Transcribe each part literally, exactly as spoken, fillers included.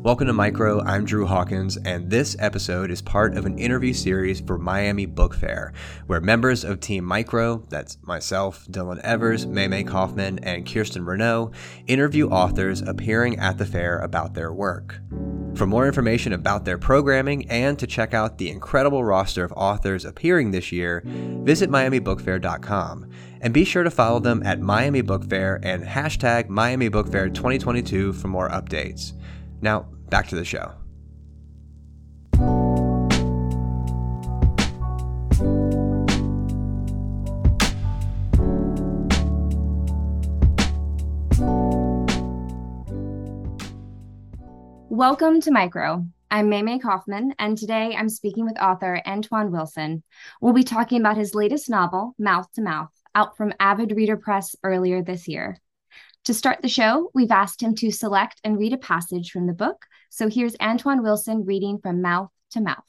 Welcome to Micro, I'm Drew Hawkins, and this episode is part of an interview series for Miami Book Fair, where members of Team Micro, that's myself, Dylan Evers, Maymay Kaufman, and Kirsten Renault, interview authors appearing at the fair about their work. For more information about their programming and to check out the incredible roster of authors appearing this year, visit miami book fair dot com. And be sure to follow them at Miami Book Fair and hashtag Miami Book Fair twenty twenty-two for more updates. Now, back to the show. Welcome to Micro. I'm Maymay Kaufman, and today I'm speaking with author Antoine Wilson. We'll be talking about his latest novel, Mouth to Mouth, out from Avid Reader Press earlier this year. To start the show, we've asked him to select and read a passage from the book. So here's Antoine Wilson reading from Mouth to Mouth.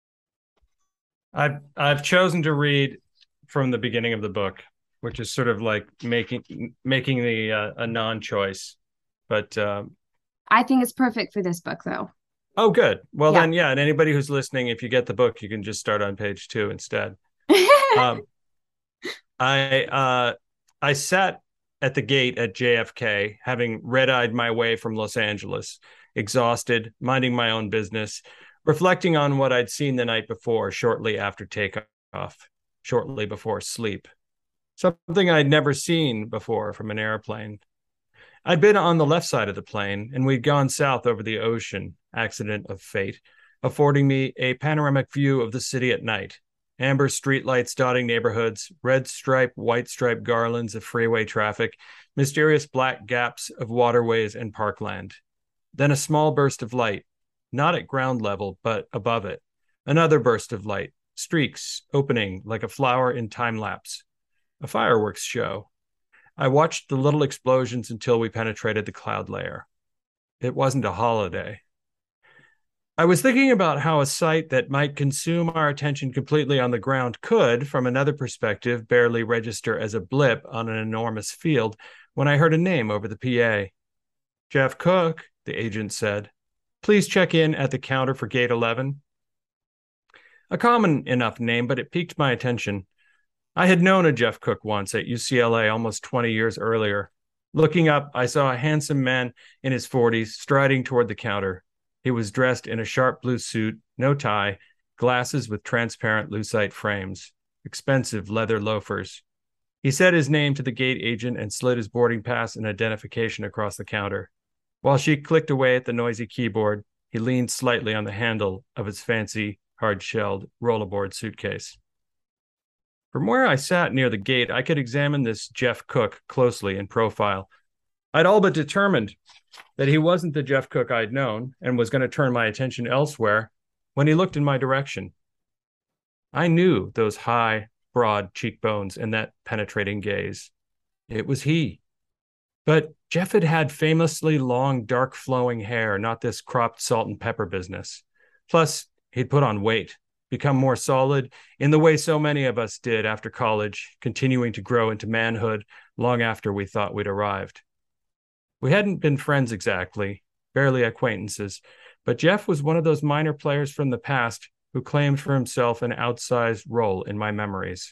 I've I've chosen to read from the beginning of the book, which is sort of like making making the uh, a non-choice. But um, I think it's perfect for this book, though. Oh, good. Well, yeah. then, yeah. And anybody who's listening, if you get the book, you can just start on page two instead. um, I uh, I sat at the gate at J F K, having red-eyed my way from Los Angeles, exhausted, minding my own business, reflecting on what I'd seen the night before, shortly after takeoff, shortly before sleep. Something I'd never seen before from an airplane. I'd been on the left side of the plane, and we'd gone south over the ocean, accident of fate, affording me a panoramic view of the city at night. Amber streetlights dotting neighborhoods, red stripe, white stripe garlands of freeway traffic, mysterious black gaps of waterways and parkland. Then a small burst of light, not at ground level, but above it. Another burst of light, streaks opening like a flower in time lapse. A fireworks show. I watched the little explosions until we penetrated the cloud layer. It wasn't a holiday. I was thinking about how a sight that might consume our attention completely on the ground could, from another perspective, barely register as a blip on an enormous field when I heard a name over the P A. Jeff Cook, the agent said. Please check in at the counter for gate eleven. A common enough name, but it piqued my attention. I had known a Jeff Cook once at U C L A almost twenty years earlier. Looking up, I saw a handsome man in his forties striding toward the counter. He was dressed in a sharp blue suit, no tie, glasses with transparent lucite frames, expensive leather loafers. He said his name to the gate agent and slid his boarding pass and identification across the counter. While she clicked away at the noisy keyboard, he leaned slightly on the handle of his fancy, hard-shelled rollerboard suitcase. From where I sat near the gate, I could examine this Jeff Cook closely in profile. I'd all but determined that he wasn't the Jeff Cook I'd known and was going to turn my attention elsewhere when he looked in my direction. I knew those high, broad cheekbones and that penetrating gaze. It was he. But Jeff had had famously long, dark flowing hair, not this cropped salt and pepper business. Plus, he'd put on weight, become more solid in the way so many of us did after college, continuing to grow into manhood long after we thought we'd arrived. We hadn't been friends exactly, barely acquaintances, but Jeff was one of those minor players from the past who claimed for himself an outsized role in my memories.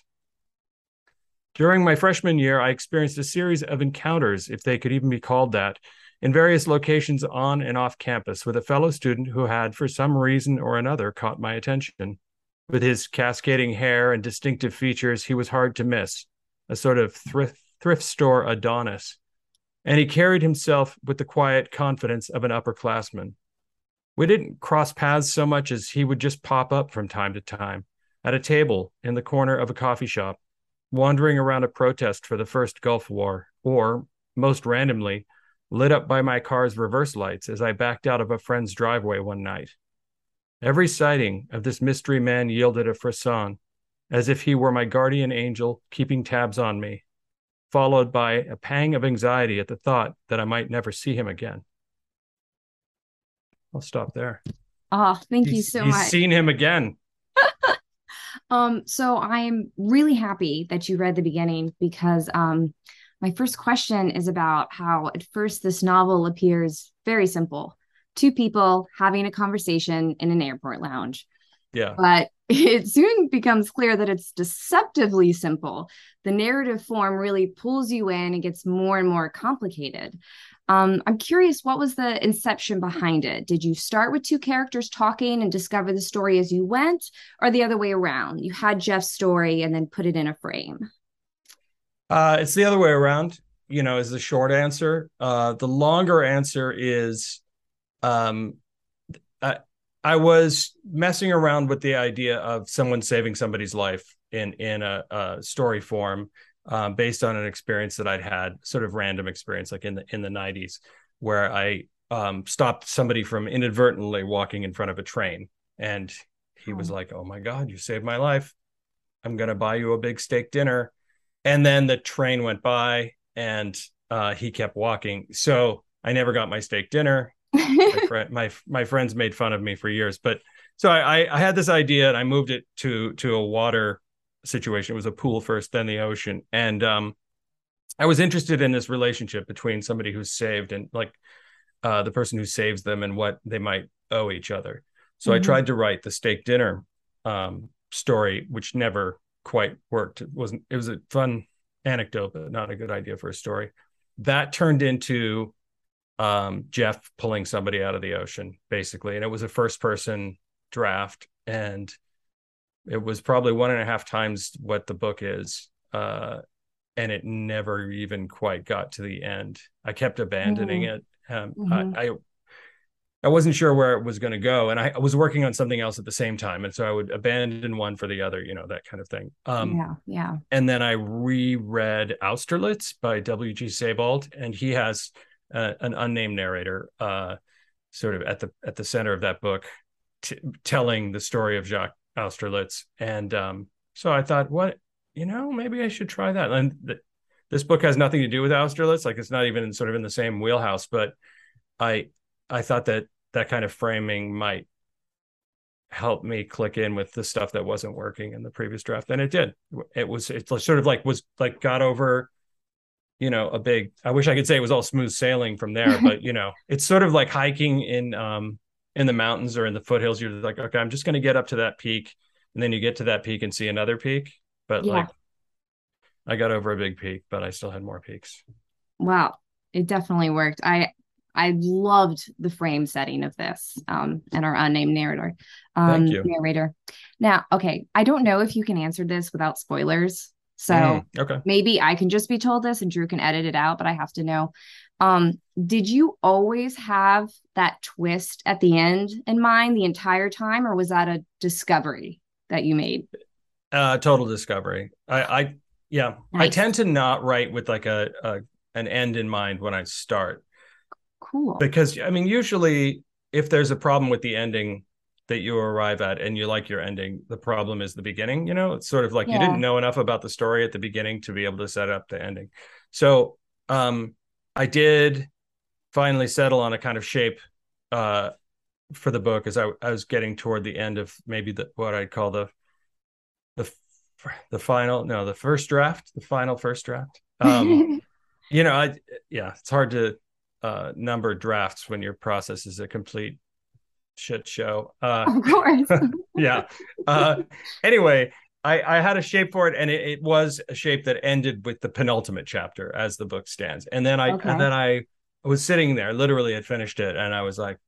During my freshman year, I experienced a series of encounters, if they could even be called that, in various locations on and off campus with a fellow student who had, for some reason or another, caught my attention. With his cascading hair and distinctive features, he was hard to miss, a sort of thrift, thrift store Adonis. And he carried himself with the quiet confidence of an upperclassman. We didn't cross paths so much as he would just pop up from time to time, at a table in the corner of a coffee shop, wandering around a protest for the first Gulf War, or, most randomly, lit up by my car's reverse lights as I backed out of a friend's driveway one night. Every sighting of this mystery man yielded a frisson, as if he were my guardian angel keeping tabs on me, followed by a pang of anxiety at the thought that I might never see him again. I'll stop there. Oh, thank he's, you so he's much. He's seen him again. um, so I'm really happy that you read the beginning because um, my first question is about how at first this novel appears very simple. two people having a conversation in an airport lounge. Yeah. But it soon becomes clear that it's deceptively simple. The narrative form really pulls you in and gets more and more complicated. Um, I'm curious, what was the inception behind it? Did you start with two characters talking and discover the story as you went, or the other way around? You had Jeff's story and then put it in a frame? Uh, it's the other way around, you know, is the short answer. Uh, the longer answer is um, I, I was messing around with the idea of someone saving somebody's life in, in a, a story form. Um, based on an experience that I'd had, sort of random experience, like in the in the nineties, where I um, stopped somebody from inadvertently walking in front of a train, and he was like, "Oh my God, you saved my life! I'm gonna buy you a big steak dinner." And then the train went by, and uh, he kept walking. So I never got my steak dinner. my friend, my my friends made fun of me for years, but so I I had this idea, and I moved it to to a water situation. It was a pool first, then the ocean. And um, I was interested in this relationship between somebody who's saved and like uh, the person who saves them and what they might owe each other. So mm-hmm. I tried to write the steak dinner um, story, which never quite worked. It wasn't, it was a fun anecdote, but not a good idea for a story. That turned into um, Jeff pulling somebody out of the ocean, basically. And it was a first person draft. And it was probably one and a half times what the book is. Uh, and it never even quite got to the end. I kept abandoning mm-hmm. it. Um, mm-hmm. I, I I wasn't sure where it was going to go. And I, I was working on something else at the same time. And so I would abandon one for the other, you know, that kind of thing. Um, yeah, yeah. And then I reread Austerlitz by W G Sebald. And he has uh, an unnamed narrator uh, sort of at the at the center of that book, t- telling the story of Jacques Austerlitz. And um, so I thought, what, you know, maybe I should try that. And th- this book has nothing to do with Austerlitz. Like it's not even in, sort of in the same wheelhouse, but I, I thought that that kind of framing might help me click in with the stuff that wasn't working in the previous draft. And it did. It was, it sort of like was like got over, you know, a big, I wish I could say it was all smooth sailing from there, but you know, it's sort of like hiking in, um, in the mountains or in the foothills. You're like, okay, I'm just going to get up to that peak. And then you get to that peak and see another peak. But yeah. like, I got over a big peak, but I still had more peaks. Wow. It definitely worked. I, I loved the frame setting of this um, and our unnamed narrator. Um, Thank you. Narrator. Now, okay, I don't know if you can answer this without spoilers. So mm, okay. maybe I can just be told this and Drew can edit it out, but I have to know. Um, did you always have that twist at the end in mind the entire time, or was that a discovery that you made? Uh, total discovery. I, I yeah, nice. I tend to not write with like a, a an end in mind when I start. Cool. Because I mean, usually if there's a problem with the ending that you arrive at and you like your ending, the problem is the beginning. You know, it's sort of like yeah. you didn't know enough about the story at the beginning to be able to set up the ending. So um, I did finally settle on a kind of shape uh, for the book as I, I was getting toward the end of maybe the what I'd call the the the final no the first draft, the final first draft. Um, you know, I yeah, it's hard to uh number drafts when your process is a complete shit show. Uh of course. yeah. Uh anyway, I I had a shape for it, and it, it was a shape that ended with the penultimate chapter as the book stands. And then I okay. and then I was sitting there, literally had finished it, and I was like,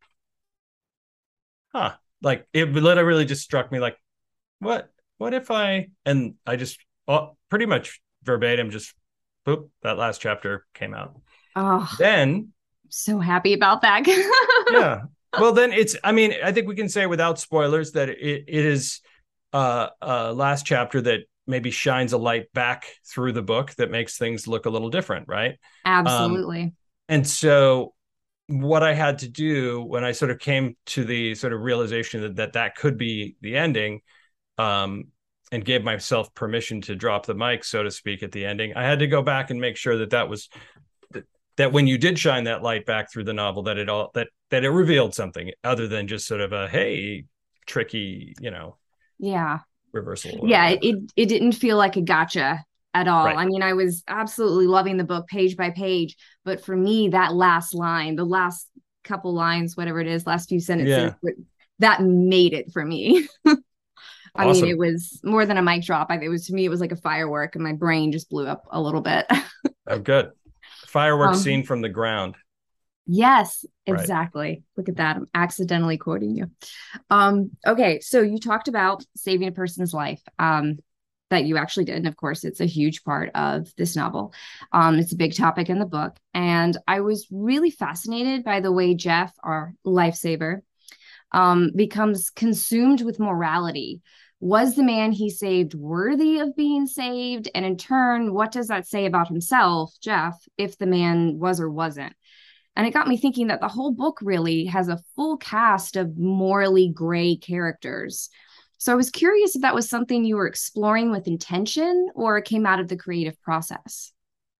huh, like it literally just struck me like, what what if I and I just well, pretty much verbatim just boop, that last chapter came out. Oh. Then so happy about that. yeah. Well, then it's, I mean, I think we can say without spoilers that it, it is uh, a last chapter that maybe shines a light back through the book that makes things look a little different, right? Absolutely. Um, and so what I had to do when I sort of came to the sort of realization that that, that could be the ending um, and gave myself permission to drop the mic, so to speak, at the ending, I had to go back and make sure that that was that when you did shine that light back through the novel, that it all that that it revealed something other than just sort of a hey, tricky, you know, yeah, reversal. Yeah, it it didn't feel like a gotcha at all. Right. I mean, I was absolutely loving the book page by page, but for me, that last line, the last couple lines, whatever it is, last few sentences, Yeah. that made it for me. I Awesome. mean, it was more than a mic drop. I, it was, to me, it was like a firework, and my brain just blew up a little bit. Oh, good. Fireworks Um, seen from the ground. yes, Right. exactly. Look at that. I'm accidentally quoting you. Um, okay, so you talked about saving a person's life. Um, that you actually did. And of course, it's a huge part of this novel. Um, it's a big topic in the book. And I was really fascinated by the way Jeff, our lifesaver, um, becomes consumed with morality. Was the man he saved worthy of being saved? And in turn, what does that say about himself, Jeff, if the man was or wasn't? And it got me thinking that the whole book really has a full cast of morally gray characters. So I was curious if that was something you were exploring with intention or it came out of the creative process.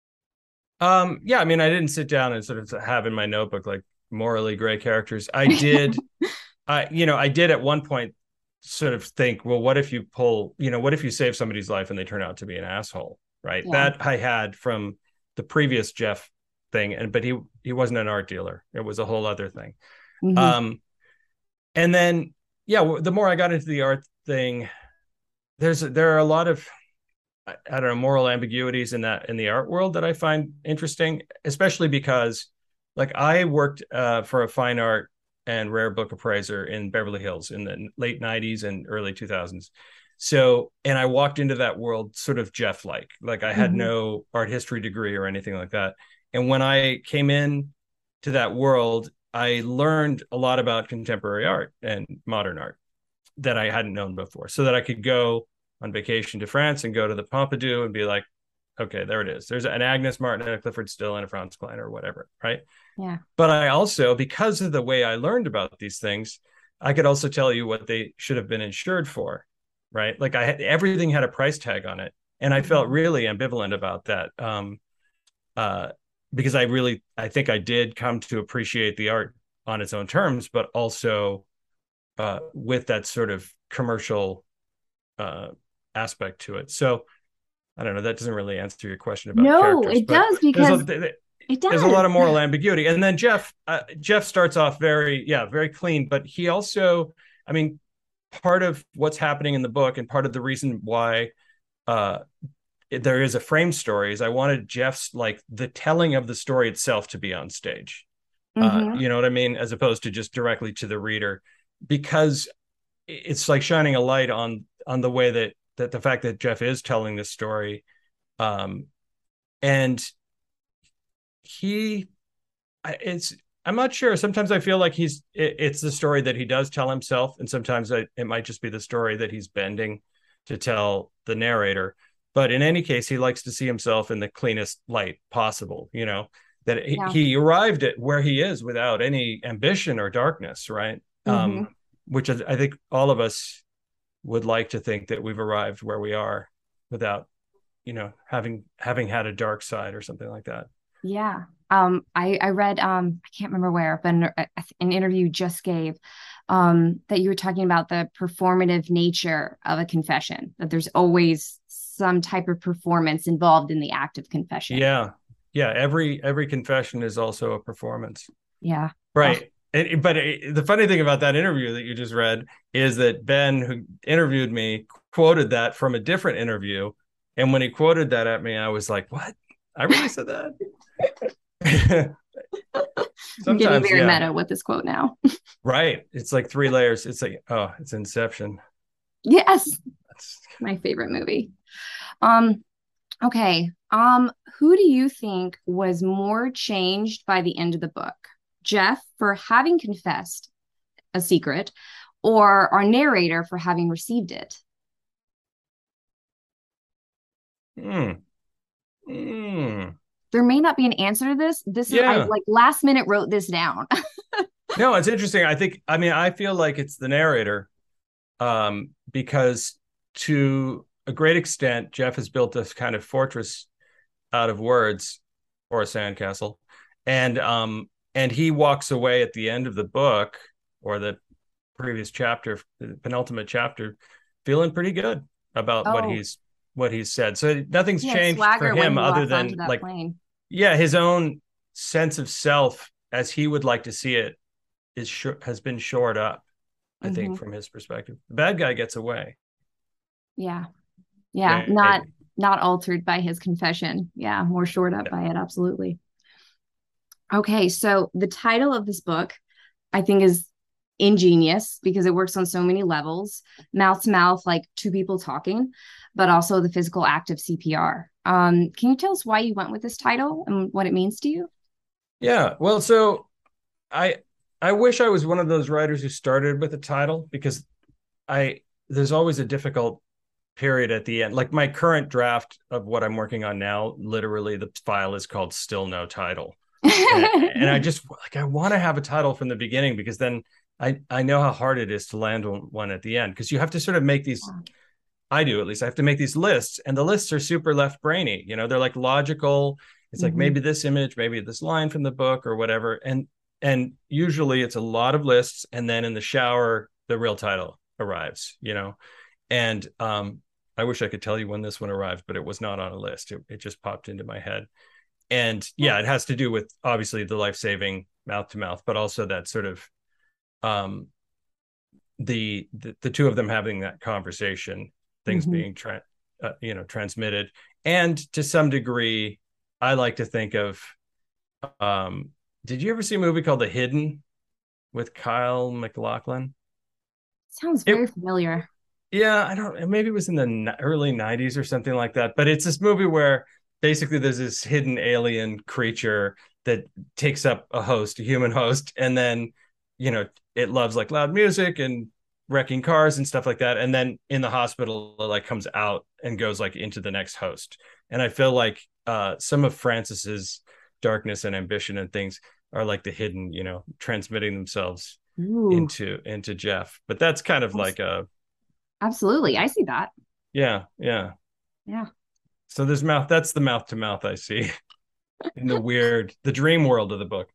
Um, yeah, I mean, I didn't sit down and sort of have in my notebook like morally gray characters. I did, I, you know, I did at one point sort of think, well, what if you pull, you know, what if you save somebody's life and they turn out to be an asshole, right? Yeah. That I had from the previous Jeff thing, and but he he wasn't an art dealer. It was a whole other thing. Mm-hmm. Um, and then yeah, the more I got into the art thing, there's there are a lot of I, I don't know moral ambiguities in that in the art world that I find interesting, especially because like I worked uh, for a fine art and rare book appraiser in Beverly Hills in the late nineties and early two thousands. So, and I walked into that world sort of Jeff like, like I had Mm-hmm. no art history degree or anything like that. And when I came in to that world, I learned a lot about contemporary art and modern art that I hadn't known before, so that I could go on vacation to France and go to the Pompidou and be like, okay, there it is. There's an Agnes Martin and a Clifford Still and a Franz Klein or whatever, right? Yeah. But I also, because of the way I learned about these things, I could also tell you what they should have been insured for, right? Like I had everything had a price tag on it, and I felt really ambivalent about that, um, uh, because I really, I think I did come to appreciate the art on its own terms, but also uh, with that sort of commercial uh, aspect to it. So I don't know. That doesn't really answer your question about No, characters, it but does there's because a it there's a lot does. of moral ambiguity. And then Jeff uh, Jeff starts off very yeah very clean, but he also, I mean, part of what's happening in the book and part of the reason why uh, there is a frame story is I wanted Jeff's like the telling of the story itself to be on stage. Uh, Mm-hmm. you know what I mean, as opposed to just directly to the reader, because it's like shining a light on on the way that that the fact that Jeff is telling this story, um, and he, it's I'm not sure. Sometimes I feel like he's it, it's the story that he does tell himself, and sometimes I, it might just be the story that he's bending to tell the narrator. But in any case, he likes to see himself in the cleanest light possible. You know that he, Yeah. he arrived at where he is without any ambition or darkness, right? Mm-hmm. Um, which I think all of us would like to think that we've arrived where we are without, you know, having having had a dark side or something like that. Yeah. Um, I, I read, um, I can't remember where, but an, an interview you just gave, um, that you were talking about the performative nature of a confession, that there's always some type of performance involved in the act of confession. Yeah. Yeah. Every, every confession is also a performance. Yeah. Right. Oh. And, but it, the funny thing about that interview that you just read is that Ben, who interviewed me, quoted that from a different interview. And when he quoted that at me, I was like, what? I really said that? I'm getting very yeah. meta with this quote now. Right. It's like three layers. It's like, oh, it's Inception. Yes. That's my favorite movie. Um, okay. Um, who do you think was more changed by the end of the book? Jeff for having confessed a secret, or our narrator for having received it? Hmm. Hmm. There may not be an answer to this. This is Yeah. I like last minute wrote this down. No, it's interesting. I think, I mean, I feel like it's the narrator, um, because to a great extent, Jeff has built this kind of fortress out of words, or a sandcastle. And, um, and he walks away at the end of the book, or the previous chapter, the penultimate chapter, feeling pretty good about Oh. what he's, what he's said. So nothing's He had changed swagger for when him he other walked onto than that like, plane. yeah, his own sense of self as he would like to see it is sh- has been shored up, I mm-hmm. think, from his perspective. The bad guy gets away. Yeah. Yeah. Maybe. Not not altered by his confession. Yeah. More shored up yeah. by it. Absolutely. Okay. So the title of this book, I think, is ingenious because it works on so many levels, mouth to mouth, like two people talking, but also the physical act of C P R. Um, can you tell us why you went with this title and what it means to you? Yeah. Well, so I, I wish I was one of those writers who started with a title, because I, there's always a difficult period at the end. Like my current draft of what I'm working on now, literally the file is called Still No Title. and, and I just like, I want to have a title from the beginning, because then I, I know how hard it is to land on one at the end, because you have to sort of make these, I do at least, I have to make these lists, and the lists are super left brainy. You know, they're like logical. It's mm-hmm. like maybe this image, maybe this line from the book or whatever. And, and usually it's a lot of lists. And then in the shower, the real title arrives, you know? And um, I wish I could tell you when this one arrived, but it was not on a list. It, it just popped into my head. And yeah, it has to do with obviously the life-saving mouth to mouth, but also that sort of um, the, the, the two of them having that conversation, things mm-hmm. being, tra- uh, you know, transmitted. And to some degree, I like to think of, um, did you ever see a movie called The Hidden with Kyle MacLachlan? Sounds very it, familiar. Yeah, I don't, maybe it was in the early nineties or something like that. But it's this movie where basically there's this hidden alien creature that takes up a host, a human host. And then, you know, it loves like loud music and wrecking cars and stuff like that. And then in the hospital, it like comes out and goes like into the next host. And I feel like uh, some of Francis's darkness and ambition and things are like the hidden, you know, transmitting themselves Ooh. into into Jeff. But that's kind of like a absolutely, I see that. Yeah, yeah, yeah. So there's mouth. That's the mouth to mouth I see in the weird, the dream world of the book.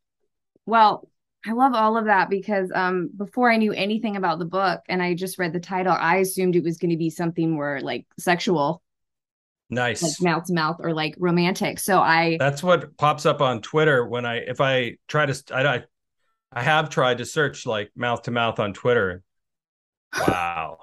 Well, I love all of that because um, before I knew anything about the book and I just read the title, I assumed it was going to be something more like sexual. Nice. Like mouth to mouth or like romantic. So I That's what pops up on Twitter when I if I try to I I have tried to search like mouth to mouth on Twitter. Wow.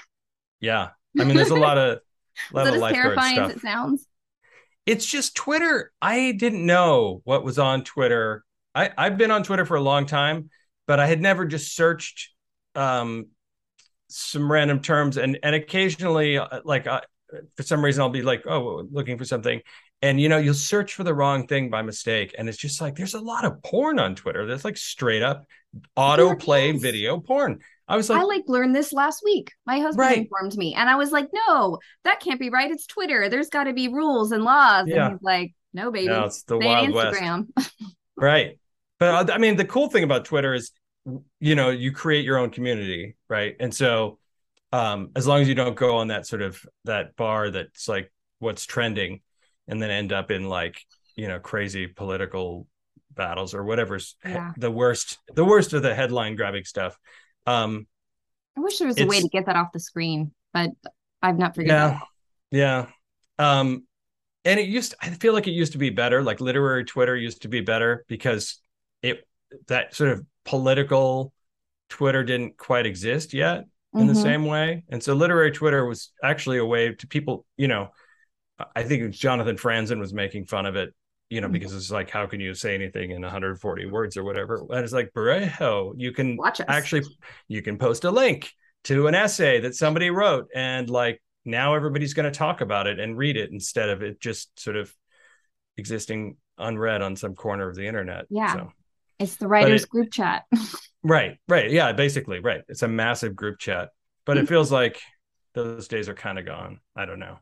Yeah. I mean there's a lot of a lot Is it of as terrifying stuff. As it sounds? It's just Twitter. I didn't know what was on Twitter. I, I've been on Twitter for a long time, but I had never just searched um, some random terms. And and occasionally, uh, like uh, for some reason, I'll be like, oh, looking for something. And, you know, you'll search for the wrong thing by mistake. And it's just like, there's a lot of porn on Twitter. There's like straight up autoplay yes. video porn. I was like, I like learned this last week. My husband right. informed me and I was like, no, that can't be right. It's Twitter. There's got to be rules and laws. Yeah. And he's like, no, baby. No, it's the Stay Wild Instagram. West. Right. But I mean, the cool thing about Twitter is, you know, you create your own community. Right. And so um, as long as you don't go on that sort of that bar that's like what's trending and then end up in like, you know, crazy political battles or whatever's yeah. the worst, the worst of the headline grabbing stuff. Um, I wish there was a way to get that off the screen, but I've not figured yeah, that out. Yeah. Um, and it used to, I feel like it used to be better. Like literary Twitter used to be better because it, that sort of political Twitter didn't quite exist yet in mm-hmm. the same way. And so literary Twitter was actually a way to people, you know, I think it was Jonathan Franzen was making fun of it, you know, mm-hmm. because it's like, how can you say anything in one hundred forty words or whatever? And it's like, bro, you can actually, you can post a link to an essay that somebody wrote. And like, now everybody's going to talk about it and read it instead of it just sort of existing unread on some corner of the internet. Yeah. So, it's the writers it, group chat. Right. Right. Yeah, basically. Right. It's a massive group chat, but it feels like those days are kind of gone. I don't know.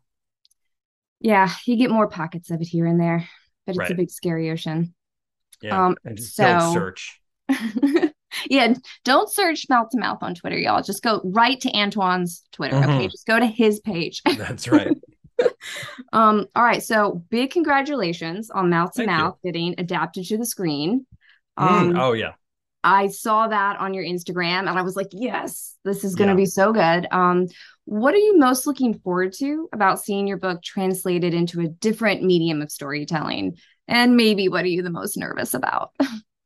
Yeah. You get more pockets of it here and there, but it's right. a big scary ocean. Yeah. Um, and just so... don't search. Yeah, don't search mouth to mouth on Twitter, y'all. Just go right to Antoine's Twitter. Mm-hmm. Okay, just go to his page. That's right. um, all right. So big congratulations on Mouth to Mouth getting adapted to the screen. Um, mm, oh yeah. I saw that on your Instagram and I was like, yes, this is going to yeah. be so good. Um, what are you most looking forward to about seeing your book translated into a different medium of storytelling? And maybe what are you the most nervous about?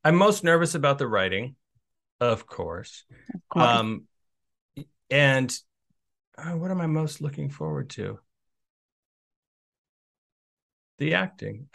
I'm most nervous about the writing, of course. Of course. Um, and uh, what am I most looking forward to? The acting.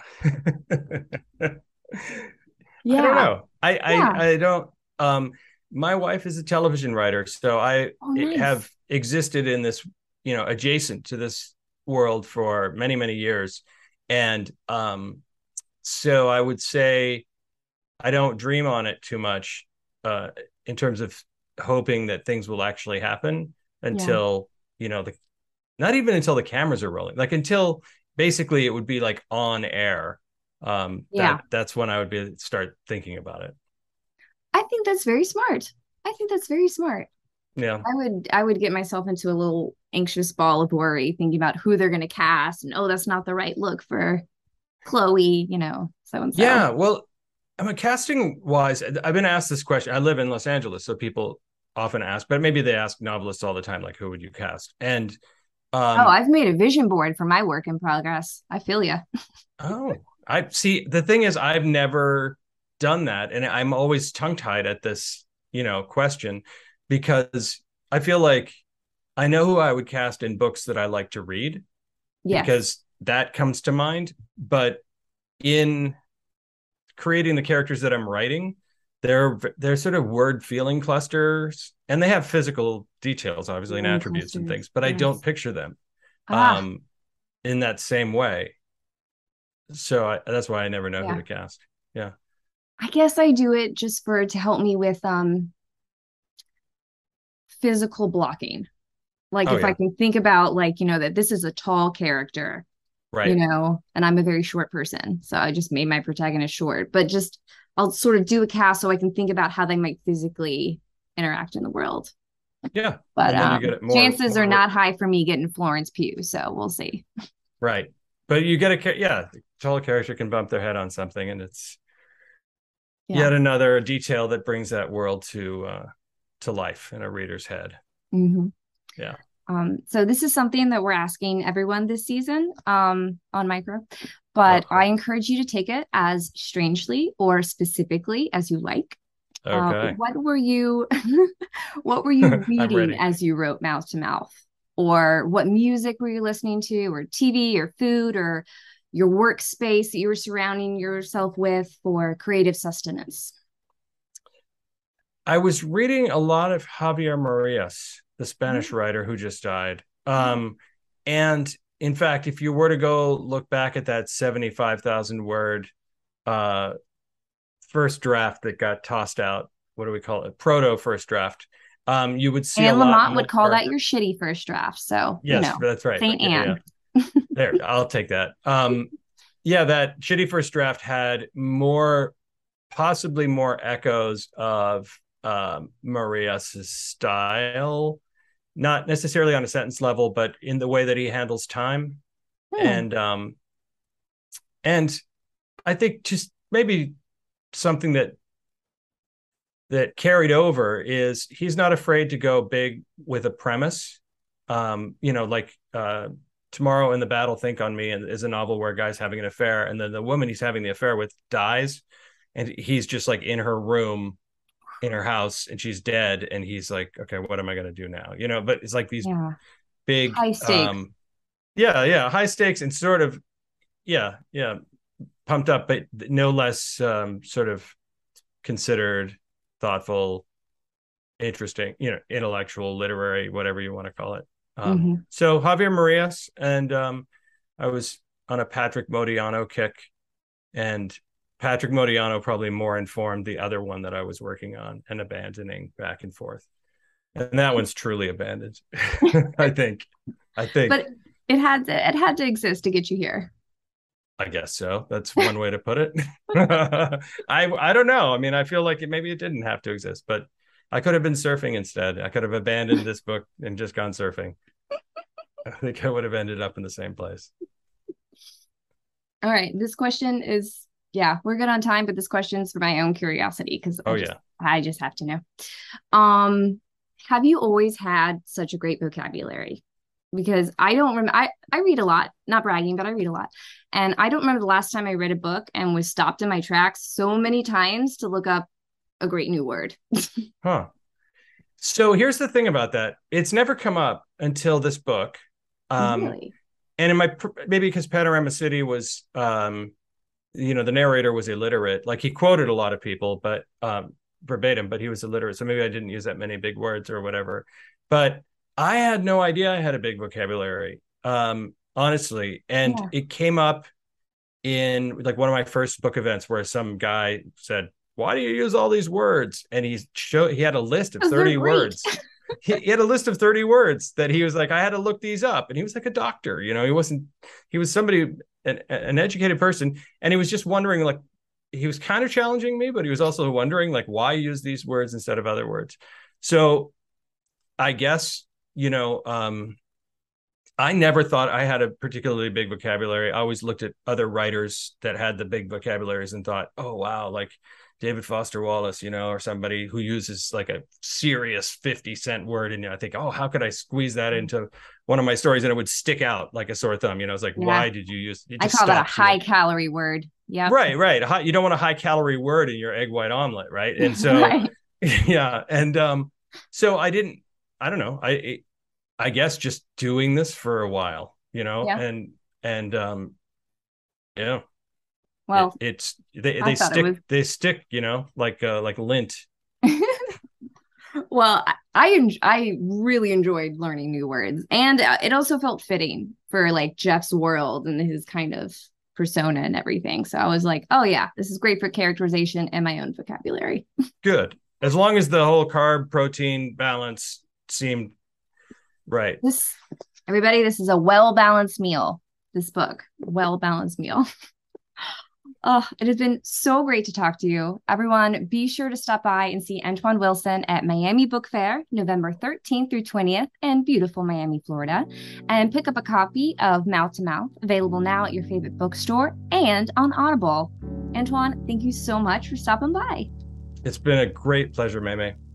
I don't Yeah. know. I, Yeah. I I don't. Um, my wife is a television writer, so I Oh, nice. have existed in this, you know, adjacent to this world for many many years, and um, so I would say I don't dream on it too much, uh, in terms of hoping that things will actually happen Yeah. until, you know, the not even until the cameras are rolling, like until basically it would be like on air. Um, Yeah. that that's when I would be start thinking about it. I think that's very smart. I think that's very smart. Yeah. I would I would get myself into a little anxious ball of worry thinking about who they're going to cast and oh, that's not the right look for Chloe, you know, so and so. Yeah. Well, I mean, casting wise, I've been asked this question. I live in Los Angeles, so people often ask, but maybe they ask novelists all the time, like, who would you cast? And Oh, um, I've made a vision board for my work in progress. I feel you. oh, I see. The thing is, I've never done that, and I'm always tongue tied at this, you know, question because I feel like I know who I would cast in books that I like to read Yes. because that comes to mind. But in creating the characters that I'm writing, they're they're sort of word feeling clusters, and they have physical details, obviously, and Feeling attributes and clusters. things, but I don't Yes. picture them Ah, um, in that same way. So I, that's why I never know who yeah. to cast. Yeah. I guess I do it just for to help me with um physical blocking. Like Oh if I yeah. can think about like, you know, that this is a tall character, you Right. know, and I'm a very short person. So I just made my protagonist short, but just I'll sort of do a cast so I can think about how they might physically interact in the world. Yeah. But And then you um get it more chances are more not high for me getting Florence Pugh, so we'll see. right. But you get a yeah, the tall character can bump their head on something, and it's Yeah. yet another detail that brings that world to uh to life in a reader's head. Mm-hmm. Yeah. Um, so this is something that we're asking everyone this season um, on Micro, but I Uh-oh. encourage you to take it as strangely or specifically as you like. Uh, Okay. what were you what were you I'm reading ready. as you wrote Mouth to Mouth? Or what music were you listening to, or T V or food or your workspace that you were surrounding yourself with for creative sustenance? I was reading a lot of Javier Marias, the Spanish Mhm. writer who just died. Um, and in fact, if you were to go look back at that seventy-five thousand word uh, first draft that got tossed out, what do we call it? Proto first draft. Um, you would see a Anne lot Lamott would call more. that your shitty first draft. So, you Yes, know, that's right. Saint Yeah, yeah. Anne. There, I'll take that. Um, yeah, that shitty first draft had more, possibly more echoes of um, Marias' style, not necessarily on a sentence level, but in the way that he handles time. Hmm. And um, and I think just maybe something that that carried over is he's not afraid to go big with a premise. Um, you know, like uh, Tomorrow in the Battle, Think on Me, and is a novel where a guy's having an affair, and then the woman he's having the affair with dies, and he's just like in her room in her house, and she's dead, and he's like, okay, what am I gonna do now? You know, but it's like these Yeah. big, High stakes. um, yeah, yeah, high stakes and sort of, yeah, yeah, pumped up, but no less um, sort of considered, thoughtful, interesting, you know, intellectual, literary, whatever you want to call it. Um, Hmm. so Javier Marias, and um, I was on a Patrick Modiano kick, and Patrick Modiano probably more informed the other one that I was working on and abandoning back and forth. And that one's truly abandoned. I think. I think. But it had to it had to exist to get you here. I guess so. That's one way to put it. I I don't know. I mean, I feel like it maybe it didn't have to exist, but I could have been surfing instead. I could have abandoned this book and just gone surfing. I think I would have ended up in the same place. All right. This question is, yeah, we're good on time, but this question's for my own curiosity because I Oh just yeah. I just have to know. Um, have you always had such a great vocabulary? because I don't remember. I, I read a lot, not bragging, but I read a lot. And I don't remember the last time I read a book and was stopped in my tracks so many times to look up a great new word. Huh. So here's the thing about that. It's never come up until this book. Um, Really? And in my, maybe because Panorama City was, um, you know, the narrator was illiterate. Like he quoted a lot of people, but um, verbatim, but he was illiterate. So maybe I didn't use that many big words or whatever. But I had no idea I had a big vocabulary, um, honestly. And Yeah. it came up in like one of my first book events where some guy said, "Why do you use all these words?" And he showed he had a list of 'Cause they're thirty great. words. he, he had a list of thirty words that he was like, I had to look these up. And he was like a doctor, you know, he wasn't, he was somebody, an, an educated person. And he was just wondering, like, he was kind of challenging me, but he was also wondering, like, why use these words instead of other words? So I guess, you know, um, I never thought I had a particularly big vocabulary. I always looked at other writers that had the big vocabularies and thought, oh, wow, like David Foster Wallace, you know, or somebody who uses like a serious fifty cent word. And you know, I think, oh, how could I squeeze that into one of my stories? And it would stick out like a sore thumb. You know, it's like, Yeah. why did you use it? I Just call that a stops you. high calorie word. Yeah. Right, right. High, you don't want a high calorie word in your egg white omelet, right? And so, Right. yeah. And um, so I didn't, I don't know. I, it, I guess just doing this for a while, you know, Yeah. and, and, um, yeah. Well, it, it's they, I they thought it stick was- they stick you know like uh like lint. well, I I, en- I really enjoyed learning new words, and uh, it also felt fitting for like Jeff's world and his kind of persona and everything. So I was like, oh yeah, this is great for characterization and my own vocabulary. Good, as long as the whole carb protein balance seemed right. This, everybody, this is a well balanced meal. This book, well balanced meal. Oh, it has been so great to talk to you. Everyone, be sure to stop by and see Antoine Wilson at Miami Book Fair, November thirteenth through twentieth in beautiful Miami, Florida. And pick up a copy of Mouth to Mouth, available now at your favorite bookstore and on Audible. Antoine, thank you so much for stopping by. It's been a great pleasure, Maymay.